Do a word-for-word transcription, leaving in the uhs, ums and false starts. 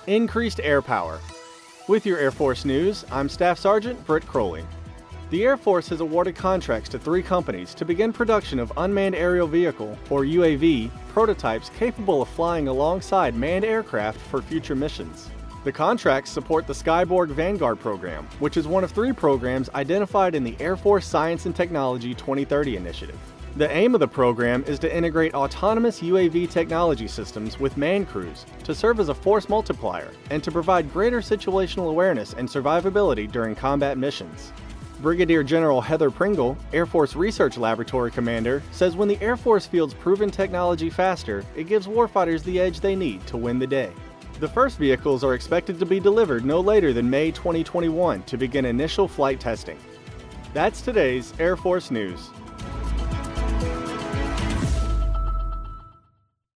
Increased air power. With your Air Force news, I'm Staff Sergeant Britt Crowley. The Air Force has awarded contracts to three companies to begin production of unmanned aerial vehicle, or U A V, prototypes capable of flying alongside manned aircraft for future missions. The contracts support the Skyborg Vanguard program, which is one of three programs identified in the Air Force Science and Technology twenty thirty initiative. The aim of the program is to integrate autonomous U A V technology systems with manned crews to serve as a force multiplier and to provide greater situational awareness and survivability during combat missions. Brigadier General Heather Pringle, Air Force Research Laboratory Commander, says when the Air Force fields proven technology faster, it gives warfighters the edge they need to win the day. The first vehicles are expected to be delivered no later than May twenty twenty-one to begin initial flight testing. That's today's Air Force News.